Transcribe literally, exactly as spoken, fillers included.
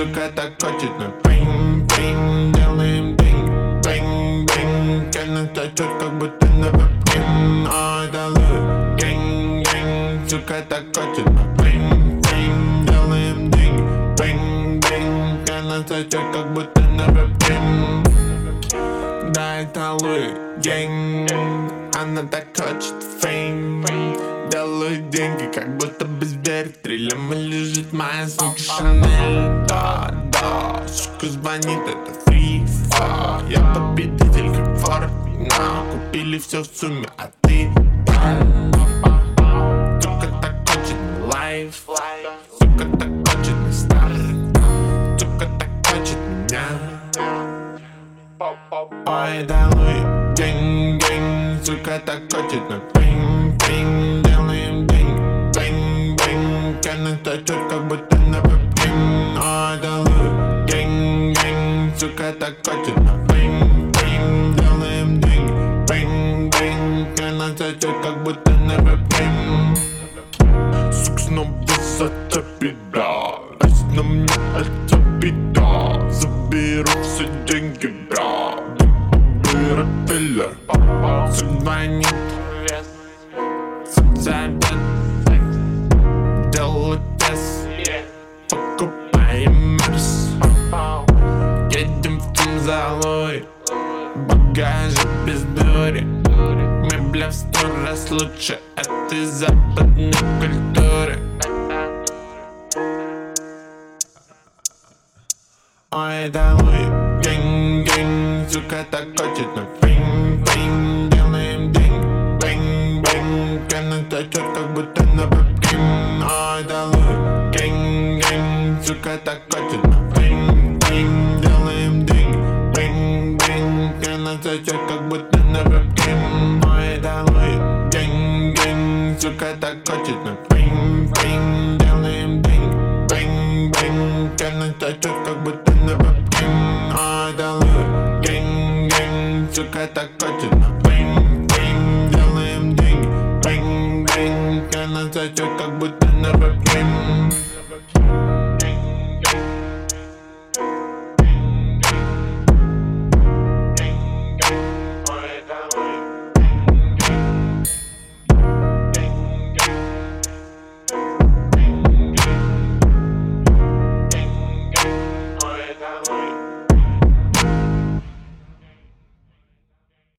сука так хочет, но бэнг-бэнг, делаем динг, бэнг-бэнг. Она тачет, как будто на вебкам. Ой, да лу, гэнг-гэнг, сука так хочет, но бэнг-бэнг, делаем динг, бэнг-бэнг. Она тачет, как будто на вебкам. Да, это лу, гэнг, она так хочет фейм. Делаю деньги, как будто без веры. Триллем лежит моя сука Шанель. Да, да, сука звонит, это фри фа. Я победитель, как Фордина. Купили все в сумме, а ты сука так хочет лайф. Сука так хочет на старт. Сука так хочет меня. Ой, да луи, гэнг-гэнг, сука так хочет на пинг-пинг. Делаем динг, бэнг-бэнг. Она тачет, как будто на вебкам. Ой, да луи, гэнг-гэнг, сука так хочет на пинг-пинг. Делаем динг, бэнг-бэнг. Она тачет, как будто на вебкам. Сука снова зацепит, бля. Если мне это беда, заберу все деньги, бля. Ротеллер, звонит, зовет, делает тест, покупаем мерс. Едем в Тумзалой, багажи без дури. Мебля в сто раз лучше этой западной культуры. Ой, да луи, гэнг-гэнг, сука так хочет, но пинг-пинг. Делаем динг, бэнг-бэнг. Она тачет, как будто на вебкам. Ой, да луи, гэнг-гэнг, сука так хочет, но пинг-пинг. Делаем динг, бэнг-бэнг. Она тачет, как будто на вебкам. Ой, да луи, гэнг-гэнг, сука так хочет, но